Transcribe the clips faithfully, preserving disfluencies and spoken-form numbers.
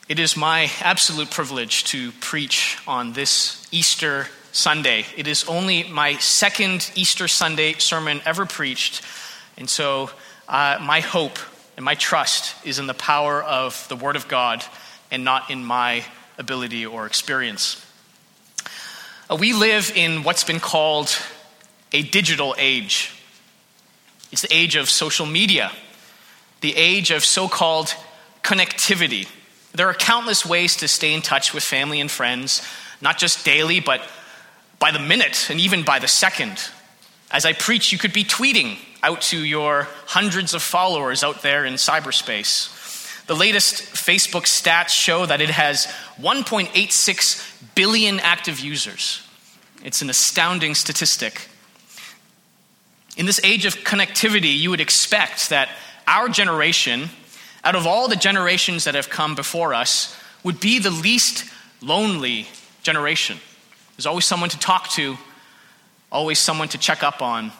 It is my absolute privilege to preach on this Easter Sunday. It is only my second Easter Sunday sermon ever preached, and so uh, my hope and my trust is in the power of the Word of God and not in my ability or experience. Uh, we live in what's been called a digital age. It's the age of social media, the age of so-called connectivity. There are countless ways to stay in touch with family and friends, not just daily, but by the minute and even by the second. As I preach, you could be tweeting out to your hundreds of followers out there in cyberspace. The latest Facebook stats show that it has one point eight six billion active users. It's an astounding statistic. In this age of connectivity, you would expect that our generation, out of all the generations that have come before us, would be the least lonely generation. There's always someone to talk to, always someone to check up on.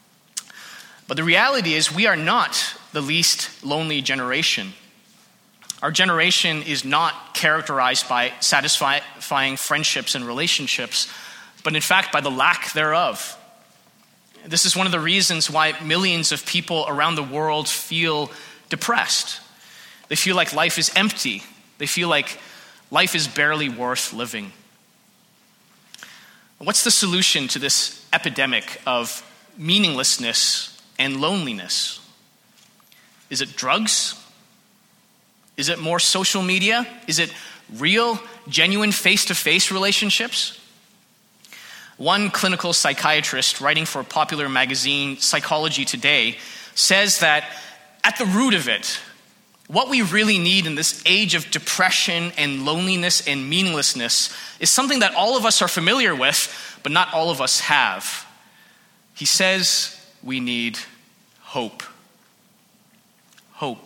But the reality is we are not the least lonely generation. Our generation is not characterized by satisfying friendships and relationships, but in fact by the lack thereof. This is one of the reasons why millions of people around the world feel depressed. They feel like life is empty. They feel like life is barely worth living. What's the solution to this epidemic of meaninglessness and loneliness? Is it drugs? Is it more social media? Is it real, genuine face-to-face relationships? One clinical psychiatrist writing for a popular magazine, Psychology Today, says that at the root of it, what we really need in this age of depression and loneliness and meaninglessness is something that all of us are familiar with, but not all of us have. He says we need hope. Hope.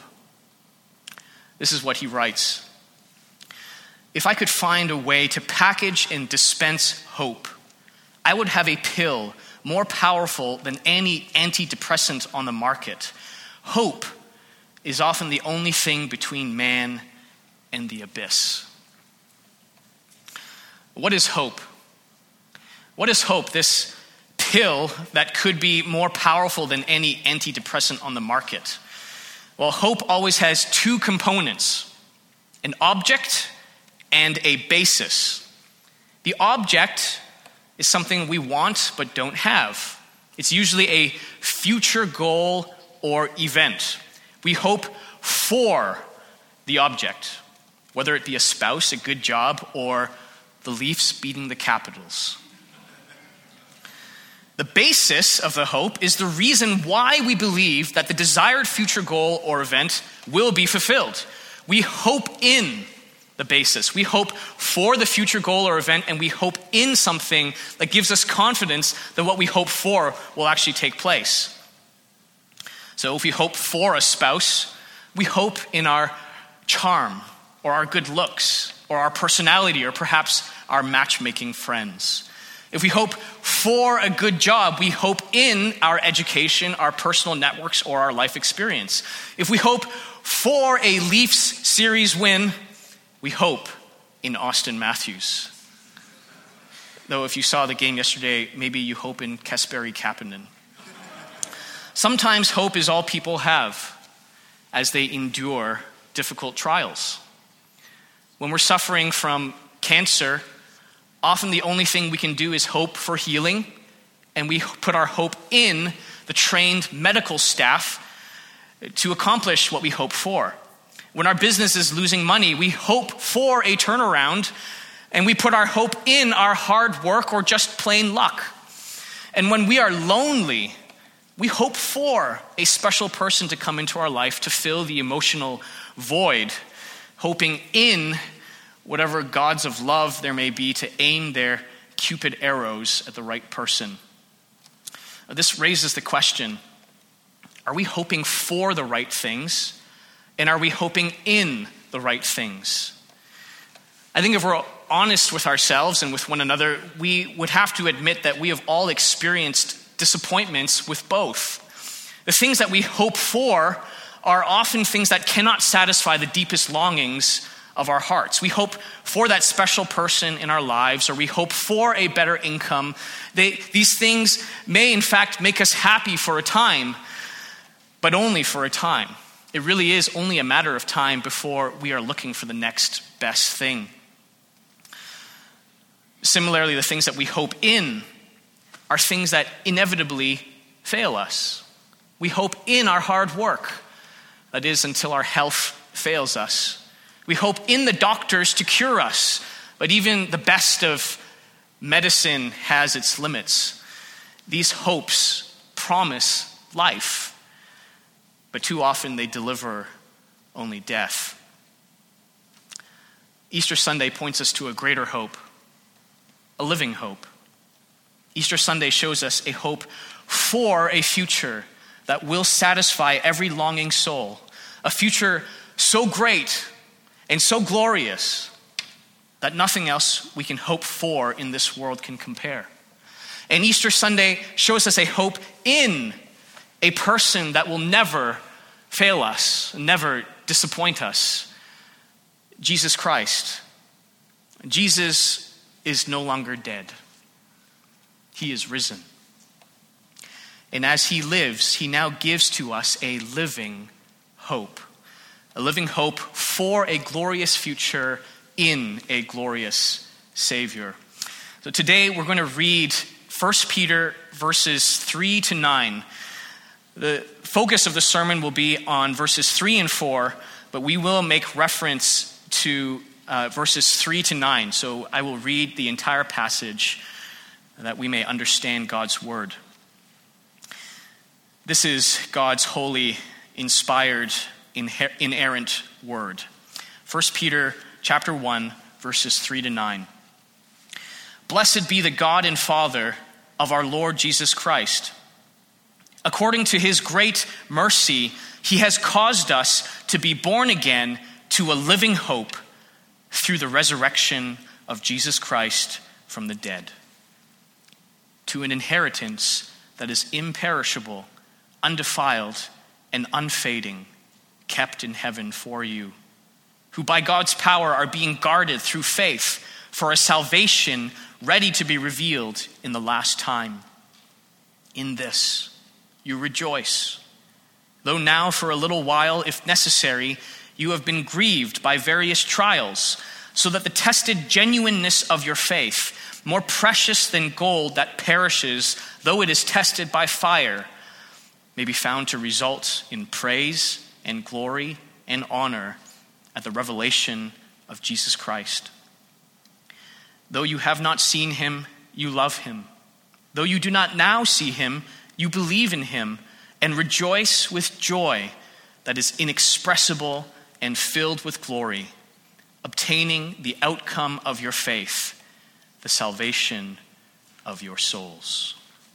This is what he writes. If I could find a way to package and dispense hope, I would have a pill more powerful than any antidepressant on the market. Hope is often the only thing between man and the abyss. What is hope? What is hope? This pill that could be more powerful than any antidepressant on the market. Well, hope always has two components, an object and a basis. The object is something we want but don't have. It's usually a future goal or event. We hope for the object, whether it be a spouse, a good job, or the Leafs beating the Capitals. The basis of the hope is the reason why we believe that the desired future goal or event will be fulfilled. We hope in the basis. We hope for the future goal or event, and we hope in something that gives us confidence that what we hope for will actually take place. So if we hope for a spouse, we hope in our charm or our good looks or our personality or perhaps our matchmaking friends. If we hope for a good job, we hope in our education, our personal networks, or our life experience. If we hope for a Leafs series win, we hope in Austin Matthews. Though if you saw the game yesterday, maybe you hope in Kasperi Kapanen. Sometimes hope is all people have as they endure difficult trials. When we're suffering from cancer, often the only thing we can do is hope for healing, and we put our hope in the trained medical staff to accomplish what we hope for. When our business is losing money, we hope for a turnaround, and we put our hope in our hard work or just plain luck. And when we are lonely, we hope for a special person to come into our life to fill the emotional void, hoping in whatever gods of love there may be to aim their Cupid arrows at the right person. This raises the question, are we hoping for the right things? And are we hoping in the right things? I think if we're honest with ourselves and with one another, we would have to admit that we have all experienced disappointments with both. The things that we hope for are often things that cannot satisfy the deepest longings of our hearts. We hope for that special person in our lives, or we hope for a better income. They, these things may in fact make us happy for a time, but only for a time. It really is only a matter of time before we are looking for the next best thing. Similarly, the things that we hope in are things that inevitably fail us. We hope in our hard work, that is, until our health fails us. We hope in the doctors to cure us, but even the best of medicine has its limits. These hopes promise life, but too often they deliver only death. Easter Sunday points us to a greater hope, a living hope. Easter Sunday shows us a hope for a future that will satisfy every longing soul, a future so great and so glorious that nothing else we can hope for in this world can compare. And Easter Sunday shows us a hope in a person that will never fail us, never disappoint us, Jesus Christ. Jesus is no longer dead. He is risen. And as he lives, he now gives to us a living hope. A living hope for a glorious future in a glorious Savior. So today we're going to read First Peter verses three to nine. The focus of the sermon will be on verses three and four, but we will make reference to uh, verses three to nine. So I will read the entire passage that we may understand God's word. This is God's holy, inspired, inerrant word. First Peter chapter one, verses three to nine. Blessed be the God and Father of our Lord Jesus Christ. According to his great mercy, he has caused us to be born again to a living hope through the resurrection of Jesus Christ from the dead, to an inheritance that is imperishable, undefiled, and unfading, kept in heaven for you, who by God's power are being guarded through faith for a salvation ready to be revealed in the last time. In this you rejoice, though now for a little while, if necessary, you have been grieved by various trials, so that the tested genuineness of your faith, more precious than gold that perishes, though it is tested by fire, may be found to result in praise and glory and honor at the revelation of Jesus Christ. Though you have not seen him, you love him. Though you do not now see him, you believe in him and rejoice with joy that is inexpressible and filled with glory, obtaining the outcome of your faith, the salvation of your souls.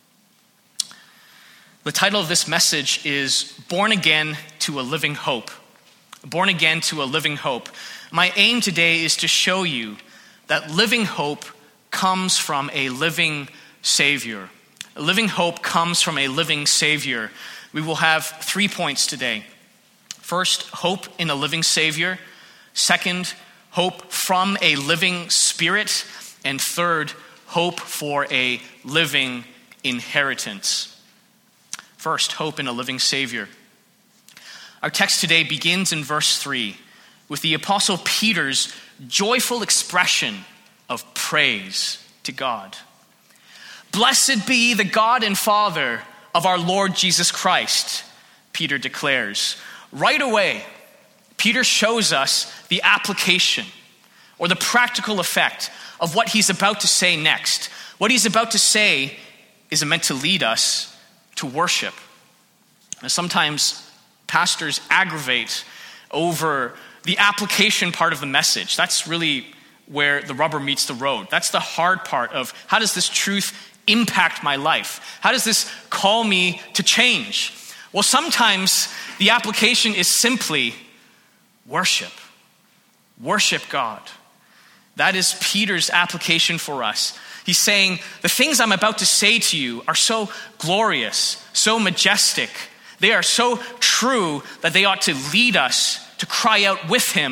The title of this message is Born Again to a Living Hope. Born Again to a Living Hope. My aim today is to show you that living hope comes from a living Savior. A living hope comes from a living Savior. We will have three points today. First, hope in a living Savior. Second, hope from a living Spirit. And third, hope for a living inheritance. First, hope in a living Savior. Our text today begins in verse three with the Apostle Peter's joyful expression of praise to God. Blessed be the God and Father of our Lord Jesus Christ, Peter declares. Right away, Peter shows us the application or the practical effect of what he's about to say next. What he's about to say is meant to lead us to worship. Now, sometimes pastors aggravate over the application part of the message. That's really where the rubber meets the road. That's the hard part of how does this truth impact my life? How does this call me to change? Well, sometimes the application is simply worship. Worship God. That is Peter's application for us. He's saying, the things I'm about to say to you are so glorious, so majestic. They are so true that they ought to lead us to cry out with him,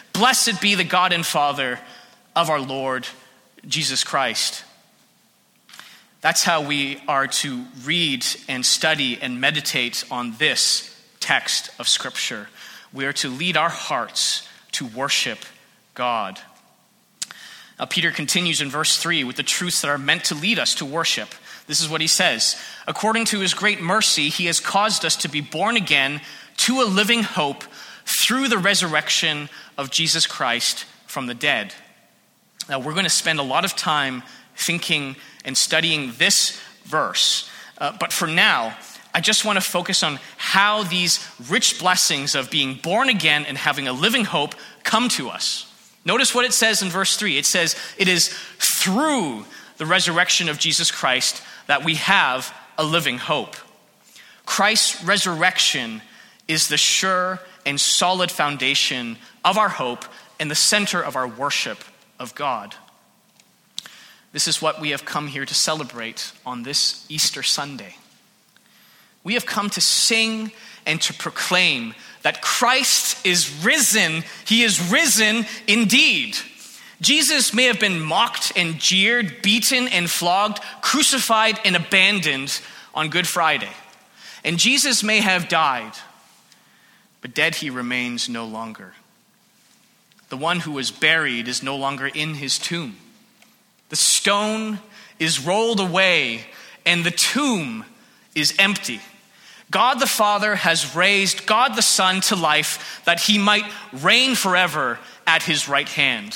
Blessed be the God and Father of our Lord Jesus Christ. That's how we are to read and study and meditate on this text of Scripture. We are to lead our hearts to worship God. Now, Peter continues in verse three with the truths that are meant to lead us to worship. This is what he says. According to his great mercy, he has caused us to be born again to a living hope through the resurrection of Jesus Christ from the dead. Now, we're going to spend a lot of time thinking and studying this verse. Uh, but for now, I just want to focus on how these rich blessings of being born again and having a living hope come to us. Notice what it says in verse three. It says, it is through the resurrection of Jesus Christ that we have a living hope. Christ's resurrection is the sure and solid foundation of our hope and the center of our worship of God. This is what we have come here to celebrate on this Easter Sunday. We have come to sing and to proclaim that Christ is risen. He is risen indeed. Jesus may have been mocked and jeered, beaten and flogged, crucified and abandoned on Good Friday. And Jesus may have died, but dead he remains no longer. The one who was buried is no longer in his tomb. The stone is rolled away and the tomb is empty. God the Father has raised God the Son to life that he might reign forever at his right hand.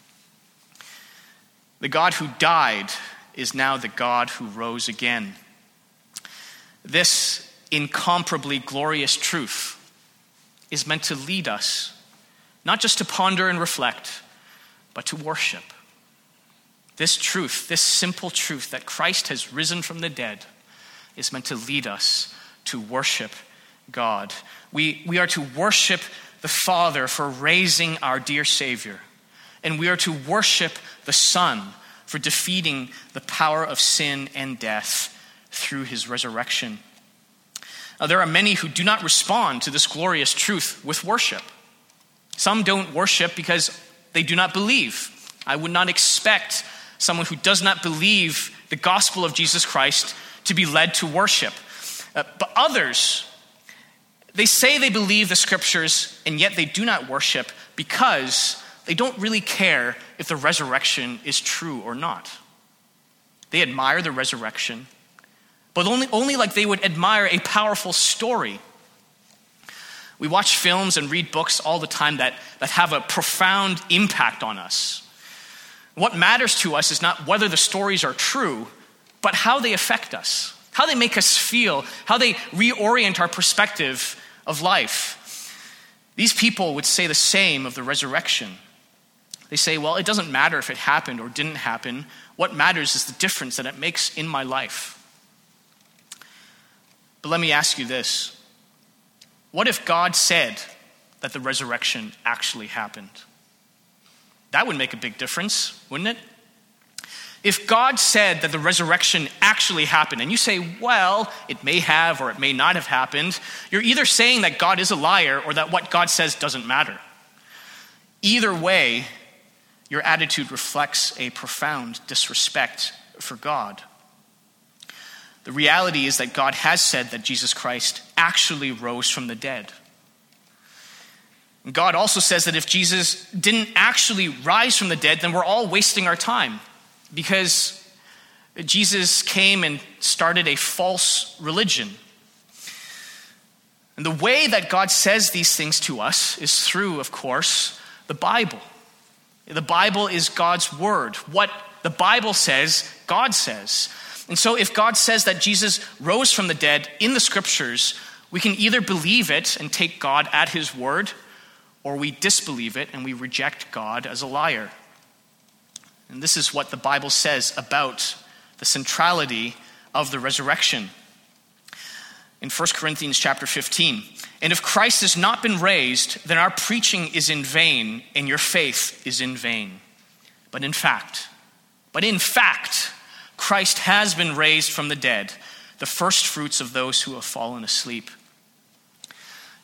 The God who died is now the God who rose again. This incomparably glorious truth is meant to lead us, not just to ponder and reflect, but to worship. This truth, this simple truth that Christ has risen from the dead, is meant to lead us to worship God. We, we are to worship the Father for raising our dear Savior. And we are to worship the Son for defeating the power of sin and death through his resurrection. Now, there are many who do not respond to this glorious truth with worship. Some don't worship because they do not believe. I would not expect someone who does not believe the gospel of Jesus Christ to be led to worship. Uh, but others, they say they believe the scriptures, and yet they do not worship because they don't really care if the resurrection is true or not. They admire the resurrection, but only, only like they would admire a powerful story. We watch films and read books all the time that, that have a profound impact on us. What matters to us is not whether the stories are true, but how they affect us. How they make us feel, how they reorient our perspective of life. These people would say the same of the resurrection. They say, well, it doesn't matter if it happened or didn't happen. What matters is the difference that it makes in my life. But let me ask you this. What if God said that the resurrection actually happened? That would make a big difference, wouldn't it? If God said that the resurrection actually happened, and you say, well, it may have or it may not have happened, you're either saying that God is a liar or that what God says doesn't matter. Either way, your attitude reflects a profound disrespect for God. The reality is that God has said that Jesus Christ actually rose from the dead. And God also says that if Jesus didn't actually rise from the dead, then we're all wasting our time. Because Jesus came and started a false religion. And the way that God says these things to us is through, of course, the Bible. The Bible is God's word. What the Bible says, God says. And so if God says that Jesus rose from the dead in the scriptures, we can either believe it and take God at his word, or we disbelieve it and we reject God as a liar. And this is what the Bible says about the centrality of the resurrection. In First Corinthians chapter fifteen, and if Christ has not been raised, then our preaching is in vain and your faith is in vain. But in fact, but in fact, Christ has been raised from the dead, the first fruits of those who have fallen asleep.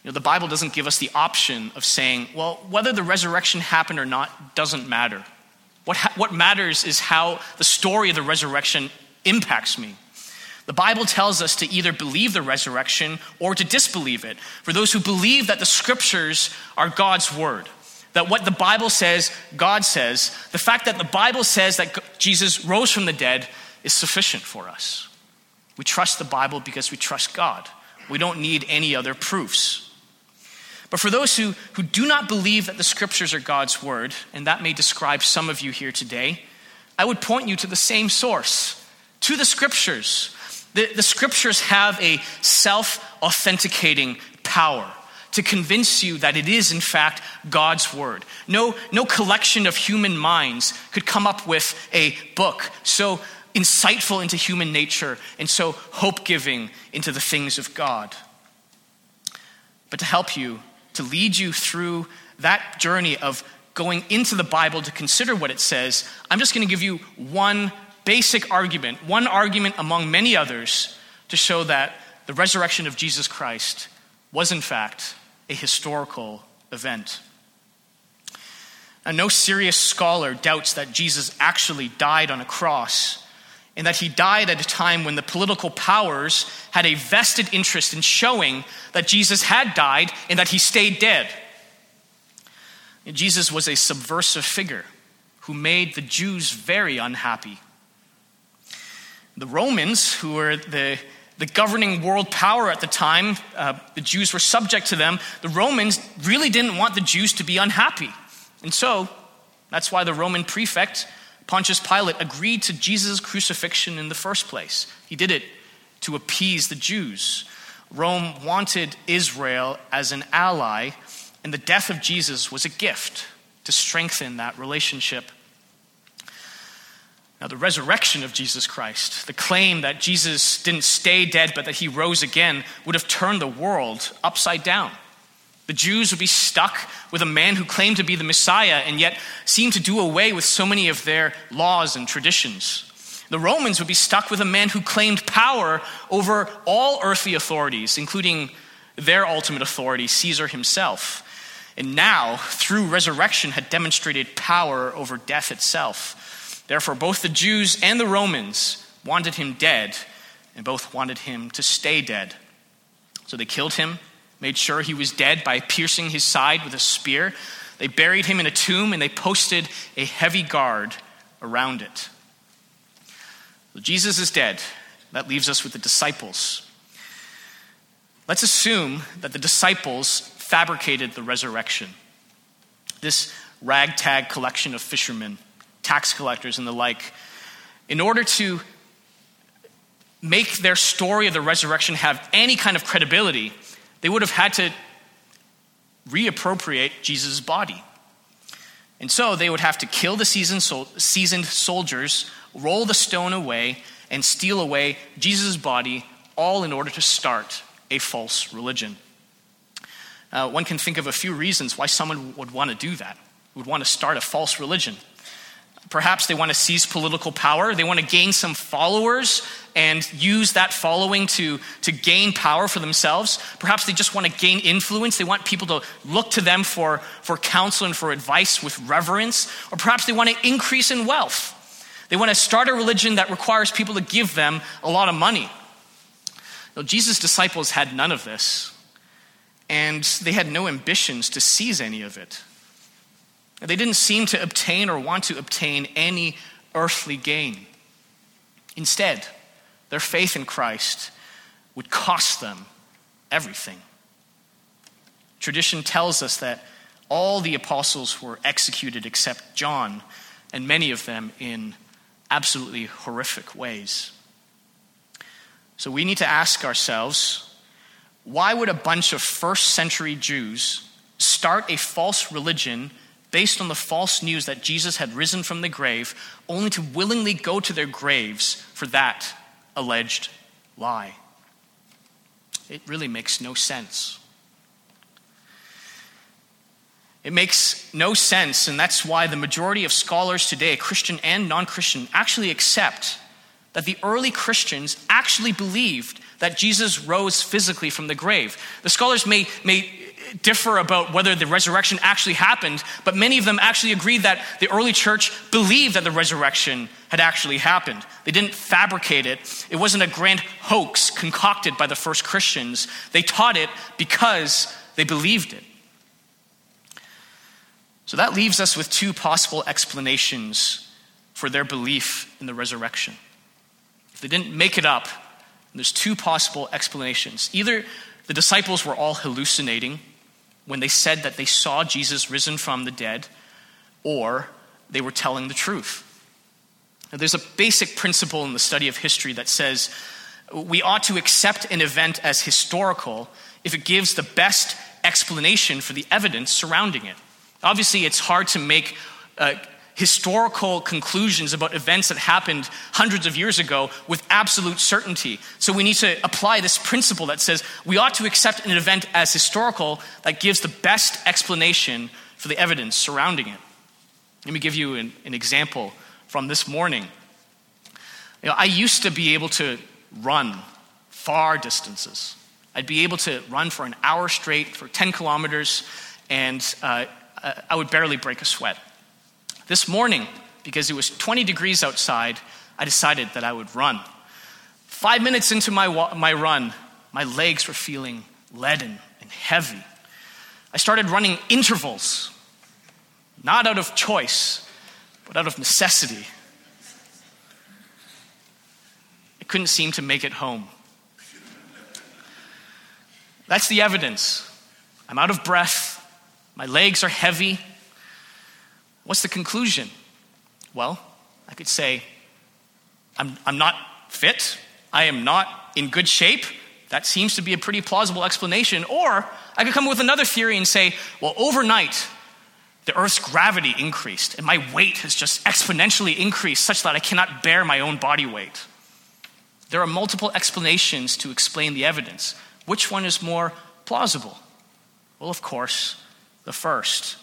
You know, the Bible doesn't give us the option of saying, well, whether the resurrection happened or not doesn't matter. What, ha- what matters is how the story of the resurrection impacts me. The Bible tells us to either believe the resurrection or to disbelieve it. For those who believe that the scriptures are God's word, that what the Bible says, God says, the fact that the Bible says that Jesus rose from the dead is sufficient for us. We trust the Bible because we trust God. We don't need any other proofs. But for those who, who do not believe that the scriptures are God's word, and that may describe some of you here today, I would point you to the same source, to the scriptures. The, the scriptures have a self-authenticating power to convince you that it is, in fact, God's word. No, no collection of human minds could come up with a book so insightful into human nature and so hope-giving into the things of God. But to help you, to lead you through that journey of going into the Bible to consider what it says, I'm just going to give you one basic argument, one argument among many others to show that the resurrection of Jesus Christ was in fact a historical event. Now, no serious scholar doubts that Jesus actually died on a cross and that he died at a time when the political powers had a vested interest in showing that Jesus had died and that he stayed dead. And Jesus was a subversive figure who made the Jews very unhappy. The Romans, who were the, the governing world power at the time, uh, the Jews were subject to them. The Romans really didn't want the Jews to be unhappy. And so, that's why the Roman prefect, Pontius Pilate, agreed to Jesus' crucifixion in the first place. He did it to appease the Jews. Rome wanted Israel as an ally, and the death of Jesus was a gift to strengthen that relationship. Now, the resurrection of Jesus Christ, the claim that Jesus didn't stay dead but that he rose again, would have turned the world upside down. The Jews would be stuck with a man who claimed to be the Messiah and yet seemed to do away with so many of their laws and traditions. The Romans would be stuck with a man who claimed power over all earthly authorities, including their ultimate authority, Caesar himself. And now, through resurrection, had demonstrated power over death itself. Therefore, both the Jews and the Romans wanted him dead, and both wanted him to stay dead. So they killed him, made sure he was dead by piercing his side with a spear. They buried him in a tomb, and they posted a heavy guard around it. So Jesus is dead. That leaves us with the disciples. Let's assume that the disciples fabricated the resurrection. This ragtag collection of fishermen, tax collectors, and the like, in order to make their story of the resurrection have any kind of credibility, they would have had to reappropriate Jesus' body. And so they would have to kill the seasoned, sol- seasoned soldiers, roll the stone away, and steal away Jesus' body, all in order to start a false religion. Uh, one can think of a few reasons why someone would want to do that, would want to start a false religion. Perhaps they want to seize political power. They want to gain some followers and use that following to, to gain power for themselves. Perhaps they just want to gain influence. They want people to look to them for, for counsel and for advice with reverence. Or perhaps they want to increase in wealth. They want to start a religion that requires people to give them a lot of money. Now, Jesus' disciples had none of this, and they had no ambitions to seize any of it. They didn't seem to obtain or want to obtain any earthly gain. Instead, their faith in Christ would cost them everything. Tradition tells us that all the apostles were executed except John, and many of them in absolutely horrific ways. So we need to ask ourselves, why would a bunch of first century Jews start a false religion based on the false news that Jesus had risen from the grave, only to willingly go to their graves for that alleged lie? It really makes no sense. It makes no sense, and that's why the majority of scholars today, Christian and non-Christian, actually accept that the early Christians actually believed that Jesus rose physically from the grave. The scholars may, may differ about whether the resurrection actually happened, but many of them actually agreed that the early church believed that the resurrection had actually happened. They didn't fabricate it. It wasn't a grand hoax concocted by the first Christians. They taught it because they believed it. So that leaves us with two possible explanations for their belief in the resurrection. If they didn't make it up, there's two possible explanations. Either the disciples were all hallucinating when they said that they saw Jesus risen from the dead, or they were telling the truth. Now, there's a basic principle in the study of history that says we ought to accept an event as historical if it gives the best explanation for the evidence surrounding it. Obviously, it's hard to make uh, historical conclusions about events that happened hundreds of years ago with absolute certainty. So we need to apply this principle that says we ought to accept an event as historical that gives the best explanation for the evidence surrounding it. Let me give you an, an example from this morning. You know, I used to be able to run far distances. I'd be able to run for an hour straight for ten kilometers, and uh, I would barely break a sweat. This morning, because it was twenty degrees outside, I decided that I would run. Five minutes into my wa- my run, my legs were feeling leaden and heavy. I started running intervals, not out of choice, but out of necessity. I couldn't seem to make it home. That's the evidence. I'm out of breath. My legs are heavy. What's the conclusion? Well, I could say, I'm, I'm not fit. I am not in good shape. That seems to be a pretty plausible explanation. Or I could come up with another theory and say, well, overnight, the Earth's gravity increased and my weight has just exponentially increased such that I cannot bear my own body weight. There are multiple explanations to explain the evidence. Which one is more plausible? Well, of course, the first.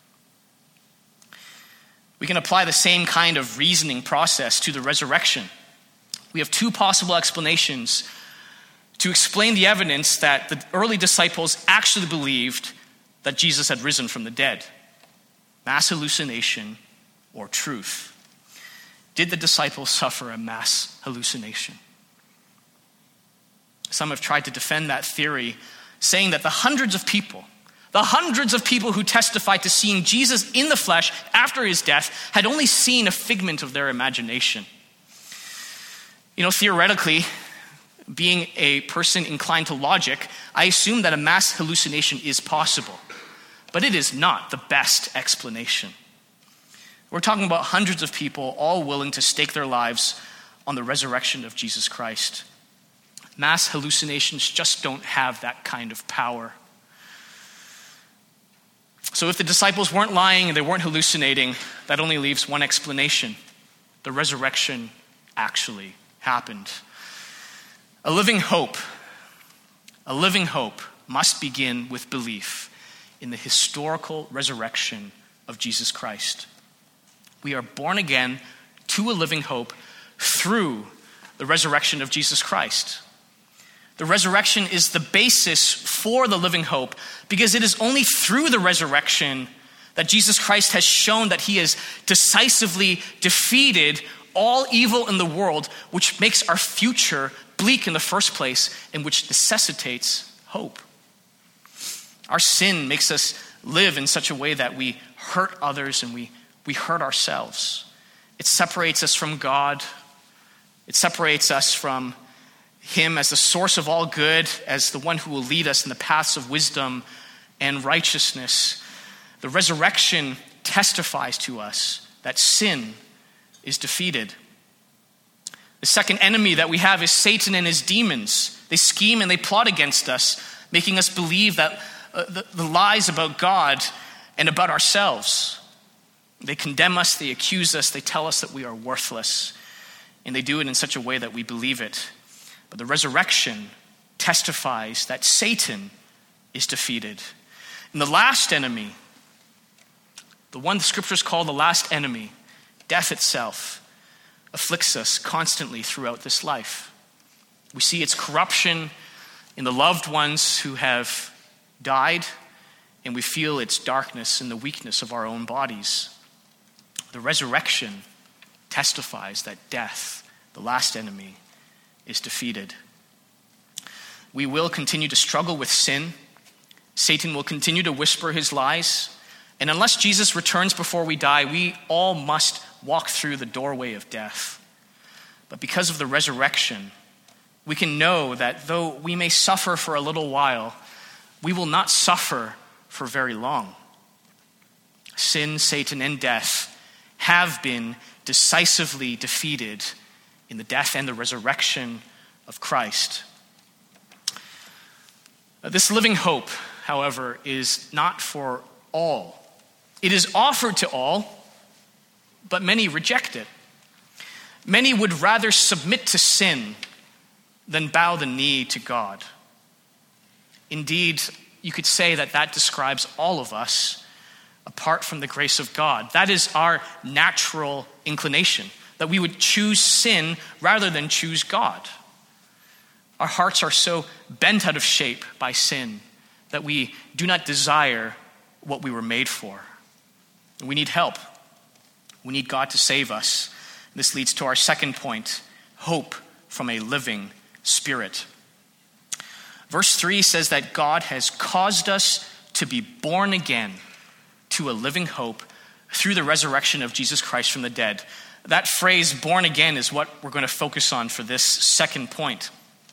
We can apply the same kind of reasoning process to the resurrection. We have two possible explanations to explain the evidence that the early disciples actually believed that Jesus had risen from the dead. Mass hallucination or truth. Did the disciples suffer a mass hallucination? Some have tried to defend that theory, saying that the hundreds of people, the hundreds of people who testified to seeing Jesus in the flesh after his death had only seen a figment of their imagination. You know, theoretically, being a person inclined to logic, I assume that a mass hallucination is possible, but it is not the best explanation. We're talking about hundreds of people all willing to stake their lives on the resurrection of Jesus Christ. Mass hallucinations just don't have that kind of power. So if the disciples weren't lying and they weren't hallucinating, that only leaves one explanation. The resurrection actually happened. A living hope, a living hope must begin with belief in the historical resurrection of Jesus Christ. We are born again to a living hope through the resurrection of Jesus Christ. The resurrection is the basis for the living hope because it is only through the resurrection that Jesus Christ has shown that he has decisively defeated all evil in the world, which makes our future bleak in the first place and which necessitates hope. Our sin makes us live in such a way that we hurt others and we, we hurt ourselves. It separates us from God. It separates us from him as the source of all good, as the one who will lead us in the paths of wisdom and righteousness. The resurrection testifies to us that sin is defeated. The second enemy that we have is Satan and his demons. They scheme and they plot against us, making us believe that uh, the, the lies about God and about ourselves. They condemn us, they accuse us, they tell us that we are worthless, and they do it in such a way that we believe it. But the resurrection testifies that Satan is defeated. And the last enemy, the one the scriptures call the last enemy, death itself, afflicts us constantly throughout this life. We see its corruption in the loved ones who have died, and we feel its darkness in the weakness of our own bodies. The resurrection testifies that death, the last enemy, is defeated. We will continue to struggle with sin. Satan will continue to whisper his lies. And unless Jesus returns before we die, we all must walk through the doorway of death. But because of the resurrection, we can know that though we may suffer for a little while, we will not suffer for very long. Sin, Satan, and death have been decisively defeated in the death and the resurrection of Christ. This living hope, however, is not for all. It is offered to all, but many reject it. Many would rather submit to sin than bow the knee to God. Indeed, you could say that that describes all of us apart from the grace of God. That is our natural inclination, that we would choose sin rather than choose God. Our hearts are so bent out of shape by sin that we do not desire what we were made for. We need help. We need God to save us. This leads to our second point, hope from a living Spirit. Verse three says that God has caused us to be born again to a living hope through the resurrection of Jesus Christ from the dead. That phrase, born again, is what we're going to focus on for this second point.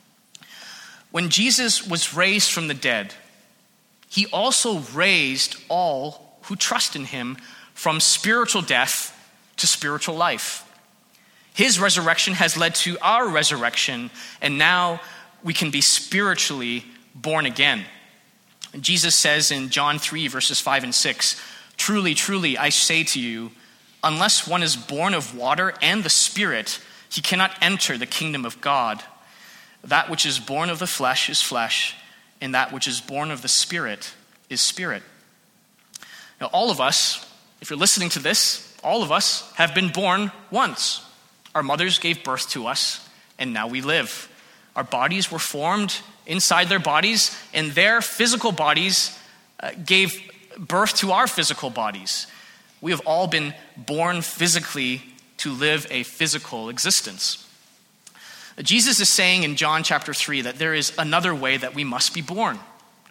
When Jesus was raised from the dead, he also raised all who trust in him from spiritual death to spiritual life. His resurrection has led to our resurrection, and now we can be spiritually born again. And Jesus says in John three, verses five and six, "Truly, truly, I say to you, unless one is born of water and the Spirit, he cannot enter the kingdom of God. That which is born of the flesh is flesh, and that which is born of the Spirit is spirit." Now, all of us, if you're listening to this, all of us have been born once. Our mothers gave birth to us, and now we live. Our bodies were formed inside their bodies, and their physical bodies uh, gave birth to our physical bodies. We have all been born physically to live a physical existence. Jesus is saying in John chapter three that there is another way that we must be born.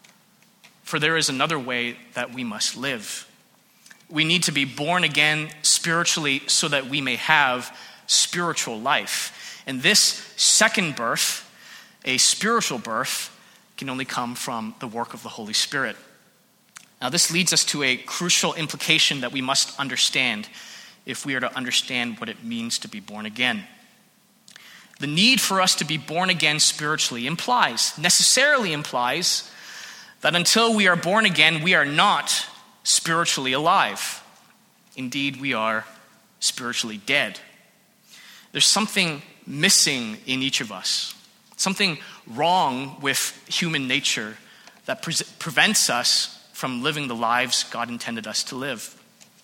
For there is another way that we must live. We need to be born again spiritually so that we may have spiritual life. And this second birth, a spiritual birth, can only come from the work of the Holy Spirit. Now, this leads us to a crucial implication that we must understand if we are to understand what it means to be born again. The need for us to be born again spiritually implies, necessarily implies, that until we are born again, we are not spiritually alive. Indeed, we are spiritually dead. There's something missing in each of us, something wrong with human nature that pre- prevents us from living the lives God intended us to live.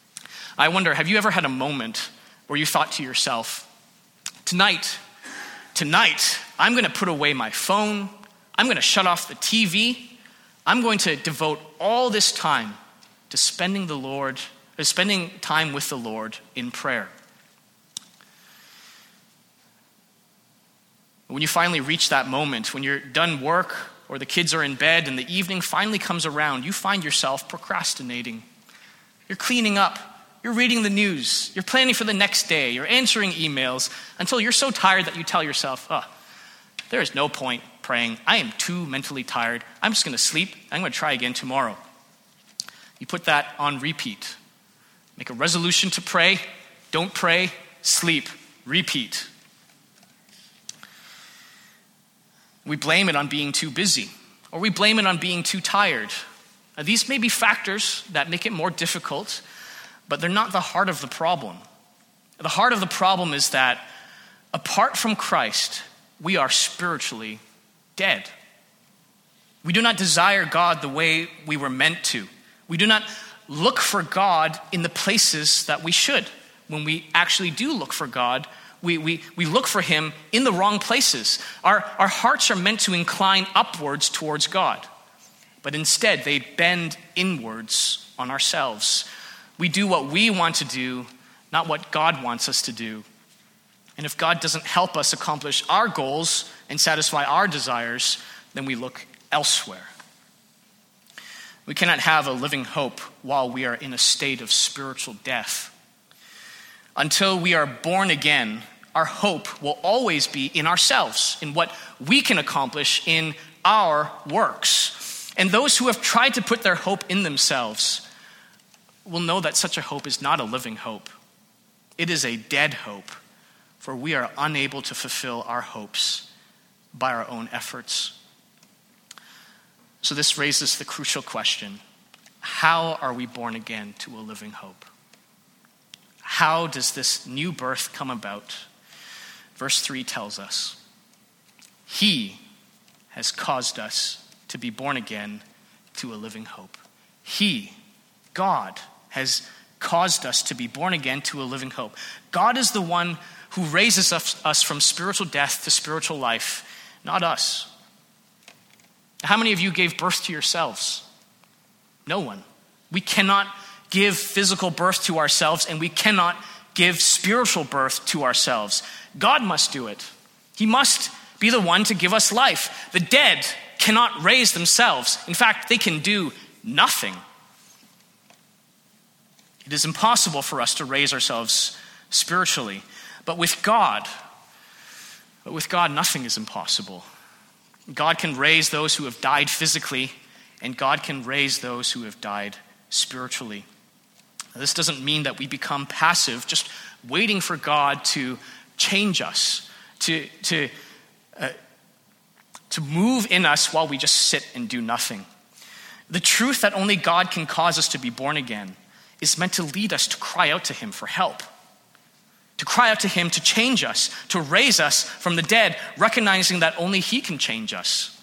I wonder, have you ever had a moment where you thought to yourself, tonight, tonight, I'm going to put away my phone, I'm going to shut off the T V, I'm going to devote all this time to spending the Lord, uh, spending time with the Lord in prayer. When you finally reach that moment, when you're done work or the kids are in bed and the evening finally comes around, you find yourself procrastinating. You're cleaning up. You're reading the news. You're planning for the next day. You're answering emails until you're so tired that you tell yourself, oh, there is no point praying. I am too mentally tired. I'm just going to sleep. I'm going to try again tomorrow. You put that on repeat. Make a resolution to pray. Don't pray. Sleep. Repeat. We blame it on being too busy, or we blame it on being too tired. Now, these may be factors that make it more difficult, but they're not the heart of the problem. The heart of the problem is that apart from Christ, we are spiritually dead. We do not desire God the way we were meant to. We do not look for God in the places that we should. When we actually do look for God, we, we, we look for him in the wrong places. Our, our hearts are meant to incline upwards towards God, but instead they bend inwards on ourselves. We do what we want to do, not what God wants us to do. And if God doesn't help us accomplish our goals and satisfy our desires, then we look elsewhere. We cannot have a living hope while we are in a state of spiritual death. Until we are born again, our hope will always be in ourselves, in what we can accomplish in our works. And those who have tried to put their hope in themselves will know that such a hope is not a living hope. It is a dead hope, for we are unable to fulfill our hopes by our own efforts. So this raises the crucial question: how are we born again to a living hope? How does this new birth come about? Verse three tells us, he has caused us to be born again to a living hope. He, God, has caused us to be born again to a living hope. God is the one who raises us, us from spiritual death to spiritual life, not us. How many of you gave birth to yourselves? No one. We cannot give physical birth to ourselves, and we cannot give spiritual birth to ourselves. God must do it. He must be the one to give us life. The dead cannot raise themselves. In fact, they can do nothing. It is impossible for us to raise ourselves spiritually. But with God, but with God, nothing is impossible. God can raise those who have died physically, and God can raise those who have died spiritually. Now, this doesn't mean that we become passive, just waiting for God to change us, to, to, uh, to move in us while we just sit and do nothing. The truth that only God can cause us to be born again is meant to lead us to cry out to him for help, to cry out to him to change us, to raise us from the dead, recognizing that only he can change us.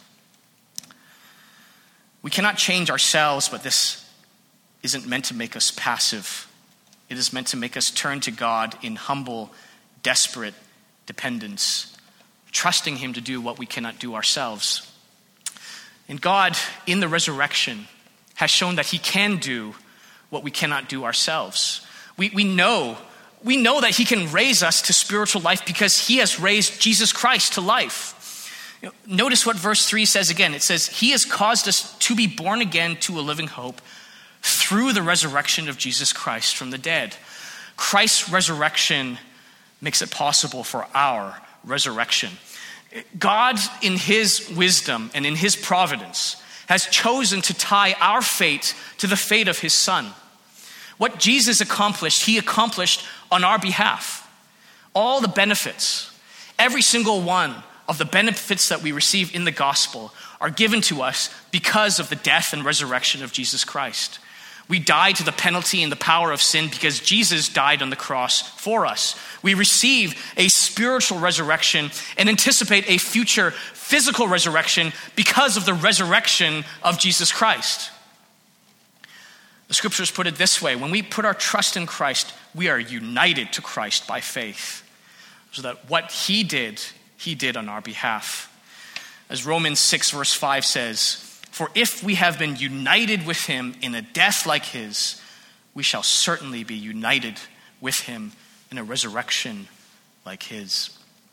We cannot change ourselves, but this isn't meant to make us passive. It is meant to make us turn to God in humble, desperate dependence, trusting him to do what we cannot do ourselves. And God, in the resurrection, has shown that he can do what we cannot do ourselves. We, we know, we know that he can raise us to spiritual life because he has raised Jesus Christ to life. You know, notice what verse three says again. It says, he has caused us to be born again to a living hope through the resurrection of Jesus Christ from the dead. Christ's resurrection makes it possible for our resurrection. God, in his wisdom and in his providence, has chosen to tie our fate to the fate of his Son. What Jesus accomplished, he accomplished on our behalf. All the benefits, every single one of the benefits that we receive in the gospel are given to us because of the death and resurrection of Jesus Christ. We die to the penalty and the power of sin because Jesus died on the cross for us. We receive a spiritual resurrection and anticipate a future physical resurrection because of the resurrection of Jesus Christ. The scriptures put it this way: when we put our trust in Christ, we are united to Christ by faith, so that what he did, he did on our behalf. As Romans six verse five says, for if we have been united with him in a death like his, we shall certainly be united with him in a resurrection like his.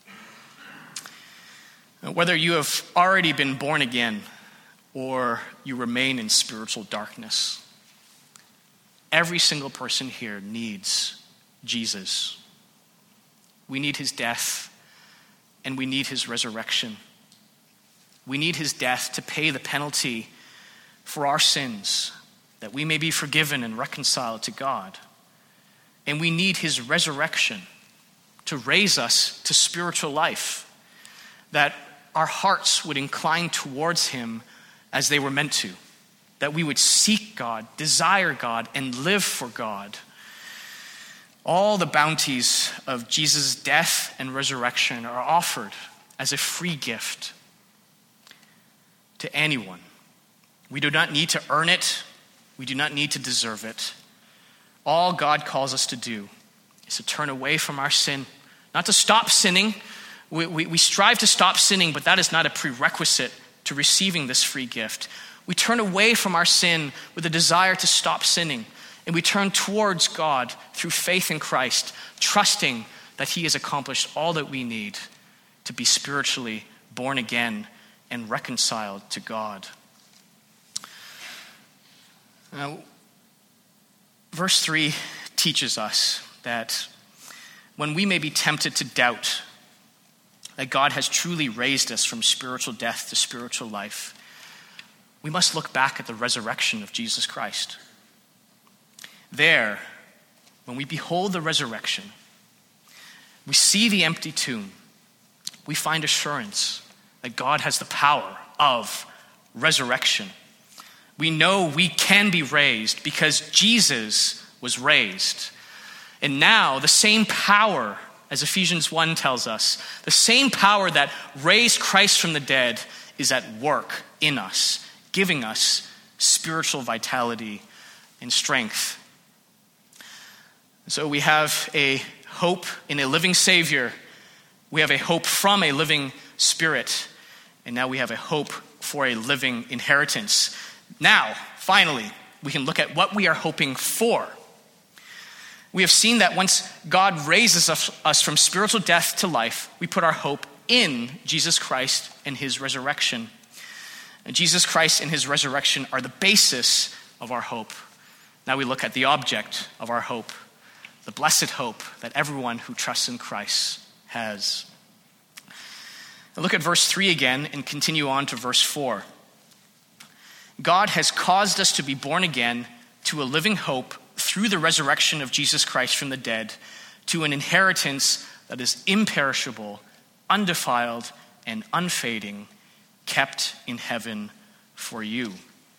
Now, whether you have already been born again or you remain in spiritual darkness, every single person here needs Jesus. We need his death and we need his resurrection. We need his death to pay the penalty for our sins, that we may be forgiven and reconciled to God. And we need his resurrection to raise us to spiritual life, that our hearts would incline towards him as they were meant to, that we would seek God, desire God, and live for God. All the bounties of Jesus' death and resurrection are offered as a free gift to anyone. We do not need to earn it. We do not need to deserve it. All God calls us to do is to turn away from our sin, not to stop sinning. We, we, we strive to stop sinning, but that is not a prerequisite to receiving this free gift. We turn away from our sin with a desire to stop sinning, and we turn towards God through faith in Christ, trusting that he has accomplished all that we need to be spiritually born again and reconciled to God. Now, verse three teaches us that when we may be tempted to doubt that God has truly raised us from spiritual death to spiritual life, we must look back at the resurrection of Jesus Christ. There, when we behold the resurrection, we see the empty tomb, we find assurance that God has the power of resurrection. We know we can be raised because Jesus was raised. And now the same power, as Ephesians one tells us, the same power that raised Christ from the dead is at work in us, giving us spiritual vitality and strength. So we have a hope in a living Savior. We have a hope from a living Spirit. And now we have a hope for a living inheritance. Now, finally, we can look at what we are hoping for. We have seen that once God raises us, us from spiritual death to life, we put our hope in Jesus Christ and his resurrection. And Jesus Christ and his resurrection are the basis of our hope. Now we look at the object of our hope, the blessed hope that everyone who trusts in Christ has. Now look at verse three again and continue on to verse four. God has caused us to be born again to a living hope through the resurrection of Jesus Christ from the dead, to an inheritance that is imperishable, undefiled, and unfading, kept in heaven for you.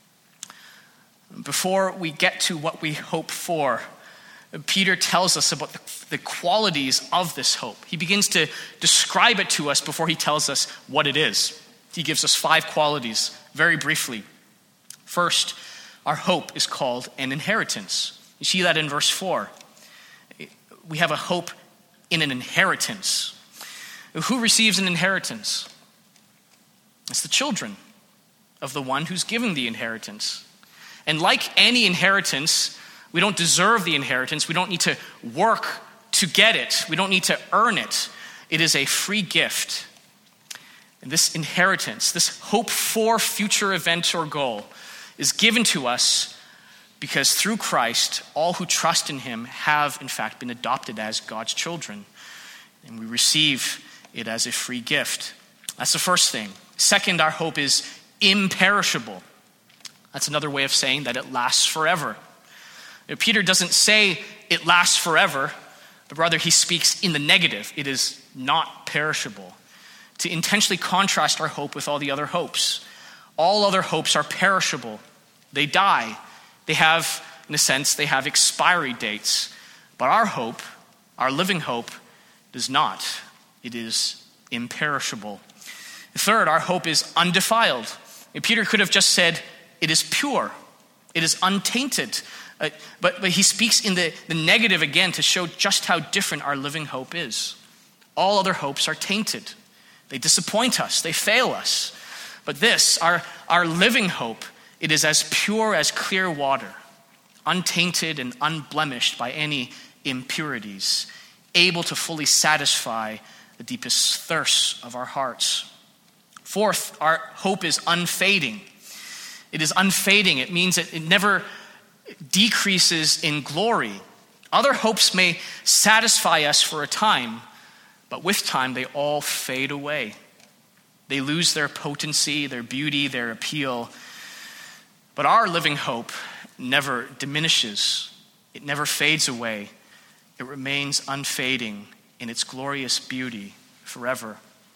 Before we get to what we hope for, Peter tells us about the, the qualities of this hope. He begins to describe it to us before he tells us what it is. He gives us five qualities, very briefly. First, our hope is called an inheritance. You see that in verse four. We have a hope in an inheritance. Who receives an inheritance? It's the children of the one who's given the inheritance. And like any inheritance, we don't deserve the inheritance. We don't need to work to get it. We don't need to earn it. It is a free gift. And this inheritance, this hope for future event or goal, is given to us because through Christ, all who trust in him have, in fact, been adopted as God's children. And we receive it as a free gift. That's the first thing. Second, our hope is imperishable. That's another way of saying that it lasts forever. Peter doesn't say it lasts forever, but rather he speaks in the negative. It is not perishable. To intentionally contrast our hope with all the other hopes. All other hopes are perishable. They die. They have, in a sense, they have expiry dates. But our hope, our living hope, does not. It is imperishable. Third, our hope is undefiled. Peter could have just said, it is pure. It is untainted. Uh, but, but he speaks in the, the negative again to show just how different our living hope is. All other hopes are tainted. They disappoint us. They fail us. But this, our, our living hope, it is as pure as clear water, untainted and unblemished by any impurities, able to fully satisfy the deepest thirsts of our hearts. Fourth, our hope is unfading. It is unfading. It means that it never decreases in glory. Other hopes may satisfy us for a time, but with time they all fade away. They lose their potency, their beauty, their appeal. But our living hope never diminishes. It never fades away. It remains unfading in its glorious beauty forever.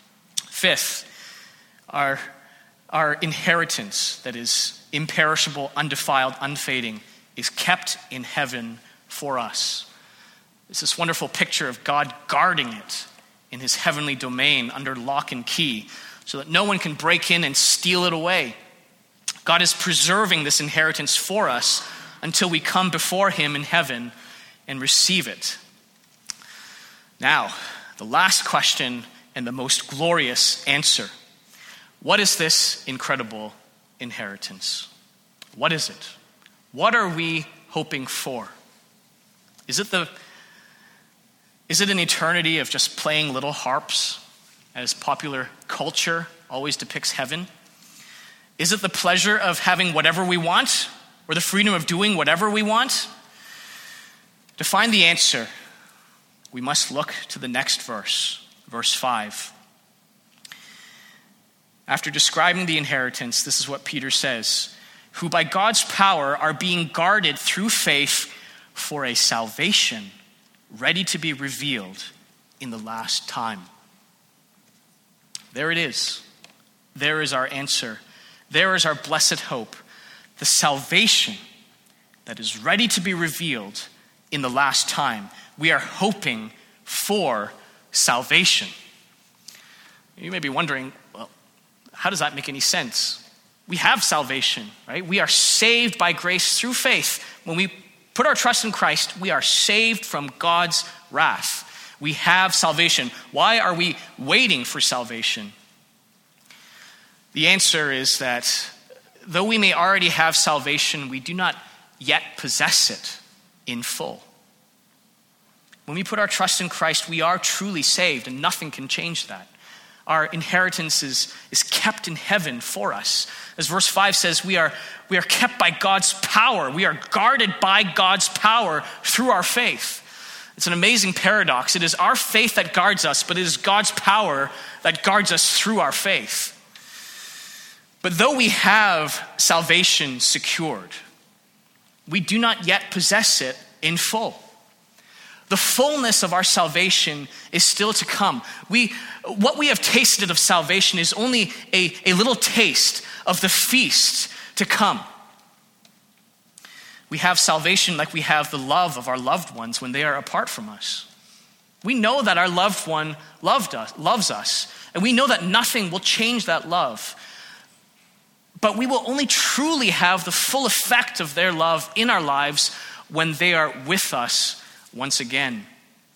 Fifth, our, our inheritance that is imperishable, undefiled, unfading, is kept in heaven for us. It's this wonderful picture of God guarding it in his heavenly domain under lock and key so that no one can break in and steal it away. God is preserving this inheritance for us until we come before him in heaven and receive it. Now, the last question and the most glorious answer. What is this incredible inheritance? What is it? What are we hoping for? Is it the is it an eternity of just playing little harps, as popular culture always depicts heaven? Is it the pleasure of having whatever we want, or the freedom of doing whatever we want? To find the answer, we must look to the next verse, verse five. After describing the inheritance, this is what Peter says, who by God's power are being guarded through faith for a salvation ready to be revealed in the last time. There it is. There is our answer. There is our blessed hope. The salvation that is ready to be revealed in the last time. We are hoping for salvation. You may be wondering, well, how does that make any sense? We have salvation, right? We are saved by grace through faith. When we put our trust in Christ, we are saved from God's wrath. We have salvation. Why are we waiting for salvation? The answer is that though we may already have salvation, we do not yet possess it in full. When we put our trust in Christ, we are truly saved, and nothing can change that. Our inheritance is, is kept in heaven for us. As verse five says, we are, we are kept by God's power. We are guarded by God's power through our faith. It's an amazing paradox. It is our faith that guards us, but it is God's power that guards us through our faith. But though we have salvation secured, we do not yet possess it in full. The fullness of our salvation is still to come. We, what we have tasted of salvation is only a, a little taste of the feast to come. We have salvation like we have the love of our loved ones when they are apart from us. We know that our loved one loved us, loves us, and we know that nothing will change that love. But we will only truly have the full effect of their love in our lives when they are with us once again.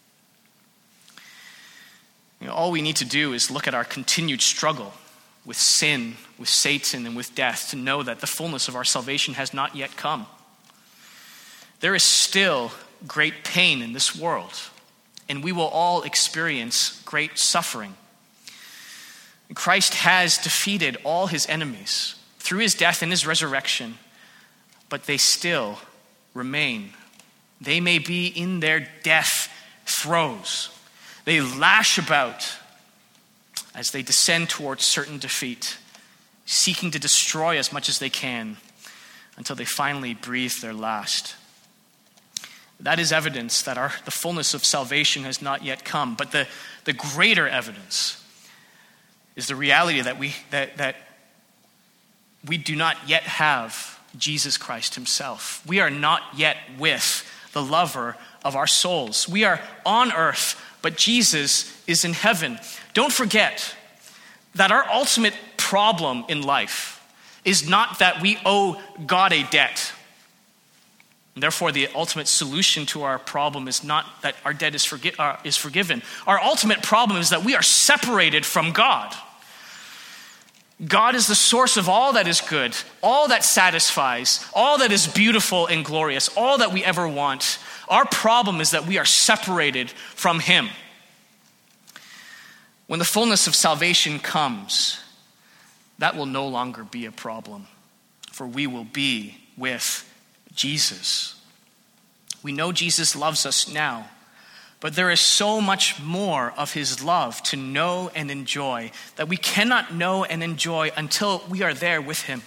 You know, all we need to do is look at our continued struggle with sin, with Satan, and with death to know that the fullness of our salvation has not yet come. There is still great pain in this world, and we will all experience great suffering. Christ has defeated all his enemies through his death and his resurrection, but they still remain. They may be in their death throes. They lash about as they descend towards certain defeat, seeking to destroy as much as they can until they finally breathe their last. That is evidence that our, the fullness of salvation has not yet come. But the, the greater evidence is the reality that we that, that we do not yet have Jesus Christ himself. We are not yet with the lover of our souls. We are on earth, but Jesus is in heaven. Don't forget that our ultimate problem in life is not that we owe God a debt. And therefore, the ultimate solution to our problem is not that our debt is, forgi- uh, is forgiven. Our ultimate problem is that we are separated from God. God is the source of all that is good, all that satisfies, all that is beautiful and glorious, all that we ever want. Our problem is that we are separated from him. When the fullness of salvation comes, that will no longer be a problem, for we will be with Jesus. We know Jesus loves us now, but there is so much more of his love to know and enjoy that we cannot know and enjoy until we are there with him.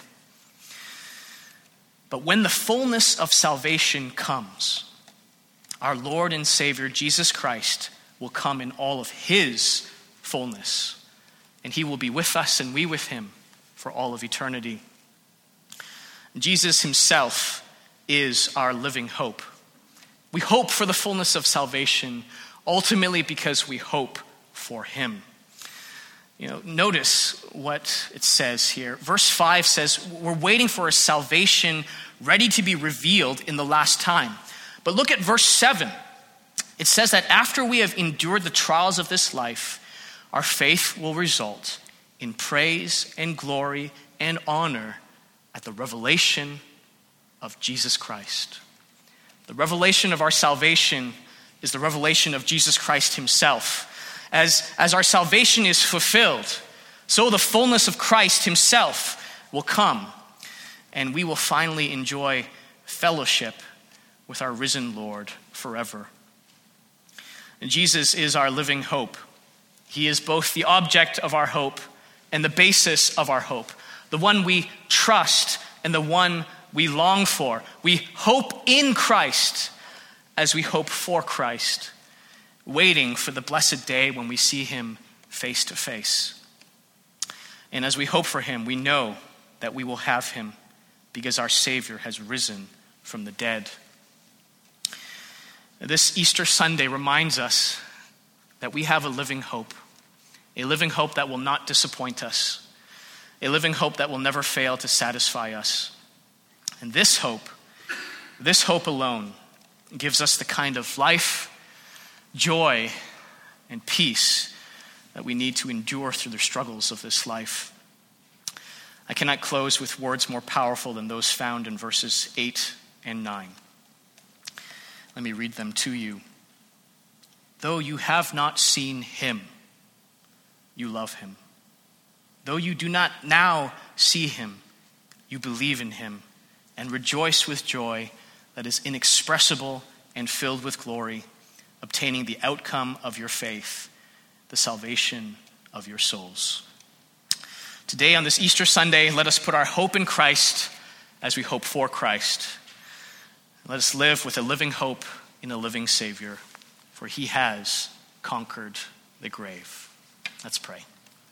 But when the fullness of salvation comes, our Lord and Savior Jesus Christ will come in all of his fullness, and he will be with us and we with him for all of eternity. Jesus himself is our living hope. We hope for the fullness of salvation, ultimately because we hope for him. You know, notice what it says here. Verse five says, we're waiting for a salvation ready to be revealed in the last time. But look at verse seven. It says that after we have endured the trials of this life, our faith will result in praise and glory and honor at the revelation of Jesus Christ. The revelation of our salvation is the revelation of Jesus Christ himself. As, as our salvation is fulfilled, so the fullness of Christ himself will come, and we will finally enjoy fellowship with our risen Lord forever. And Jesus is our living hope. He is both the object of our hope and the basis of our hope, the one we trust and the one we long for. We hope in Christ as we hope for Christ, waiting for the blessed day when we see him face to face. And as we hope for him, we know that we will have him because our Savior has risen from the dead. This Easter Sunday reminds us that we have a living hope, a living hope that will not disappoint us, a living hope that will never fail to satisfy us. And this hope, this hope alone gives us the kind of life, joy, and peace that we need to endure through the struggles of this life. I cannot close with words more powerful than those found in verses eight and nine. Let me read them to you. Though you have not seen him, you love him. Though you do not now see him, you believe in him and rejoice with joy that is inexpressible and filled with glory, obtaining the outcome of your faith, the salvation of your souls. Today on this Easter Sunday, let us put our hope in Christ as we hope for Christ. Let us live with a living hope in a living Savior, for he has conquered the grave. Let's pray.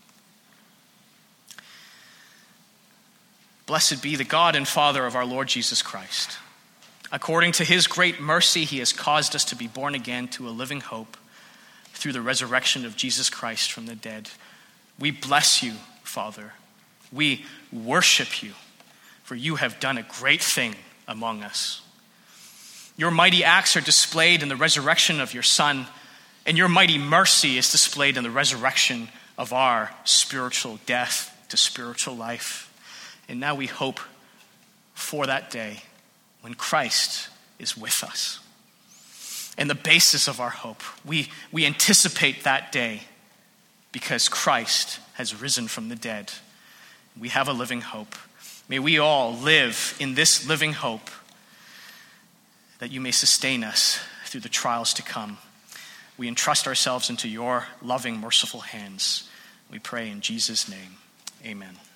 Blessed be the God and Father of our Lord Jesus Christ. According to his great mercy, he has caused us to be born again to a living hope through the resurrection of Jesus Christ from the dead. We bless you, Father. We worship you, for you have done a great thing among us. Your mighty acts are displayed in the resurrection of your Son, and your mighty mercy is displayed in the resurrection of our spiritual death to spiritual life. And now we hope for that day when Christ is with us. And the basis of our hope, we, we anticipate that day because Christ has risen from the dead. We have a living hope. May we all live in this living hope, that you may sustain us through the trials to come. We entrust ourselves into your loving, merciful hands. We pray in Jesus' name. Amen.